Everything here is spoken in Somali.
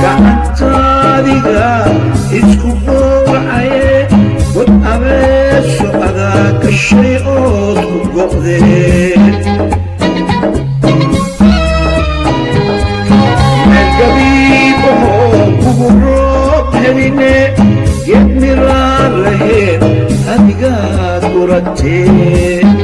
gacantaadiga isku gowracaye wad abeeso adaa gashay ood ku go'dee meel gabiibahoo kugu roob heline geed miraan lahayn adigaad guratee